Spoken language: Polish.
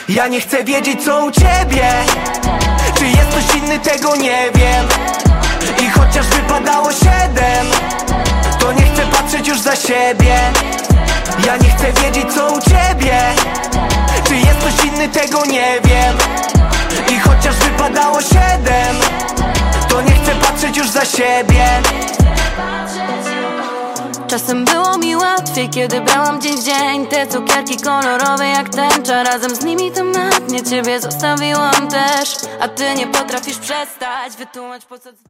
Ja nie chcę wiedzieć co u ciebie. Czy jest ktoś inny, tego nie wiem. I chociaż wypadało 7, to nie chcę patrzeć już za siebie. Ja nie chcę wiedzieć co u ciebie. Czy jest ktoś inny, tego nie wiem. I chociaż wypadało 7, to nie chcę patrzeć już za siebie. Czasem było mi łatwiej, kiedy brałam dzień w dzień te cukierki kolorowe jak tęcza. Razem z nimi temat, nie ciebie zostawiłam też. A ty nie potrafisz przestać wytłumacz po co...